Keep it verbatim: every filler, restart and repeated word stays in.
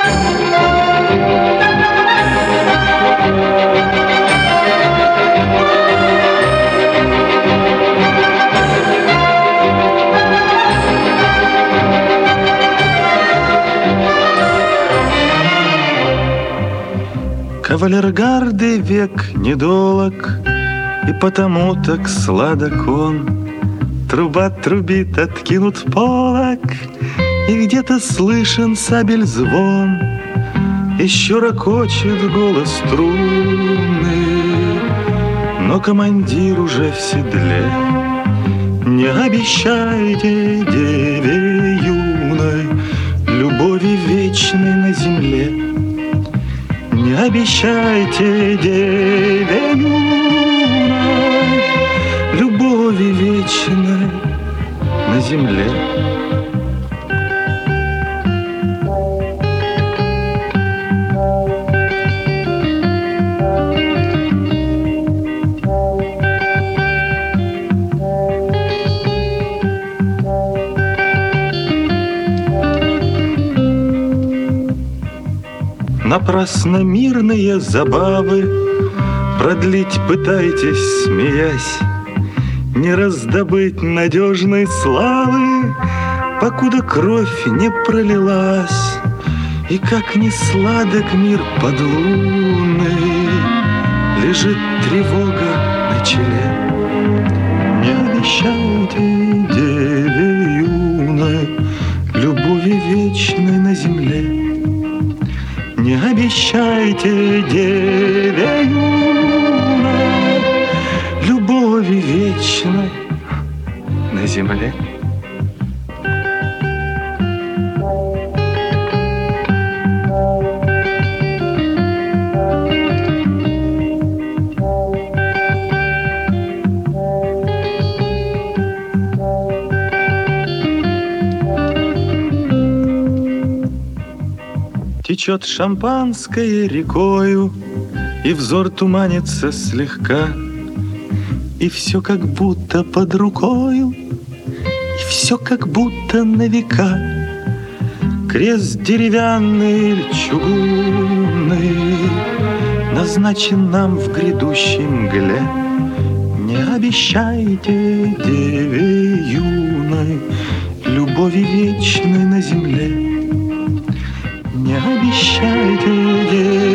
Кавалергарды век недолог, и потому так сладок он. Труба трубит, откинут полог, и где-то слышен сабель звон. Еще ракочет голос трубный, но командир уже в седле. Не обещайте деве юной любови вечной на земле. Не обещайте деве юной любови вечной на земле. Напрасно мирные забавы продлить пытаетесь, смеясь. Не раздобыть надежной славы, покуда кровь не пролилась. И как ни сладок мир подлунный, лежит тревога на челе. Не обещайте деве юной любови вечной на земле. Не обещайте деве юной любови вечной на земле. Течет шампанское рекою, и взор туманится слегка, и все как будто под рукою, и все как будто на века. Крест деревянный или чугунный назначен нам в грядущей мгле. Не обещайте деве юной любови вечной на земле. Не обещайте деве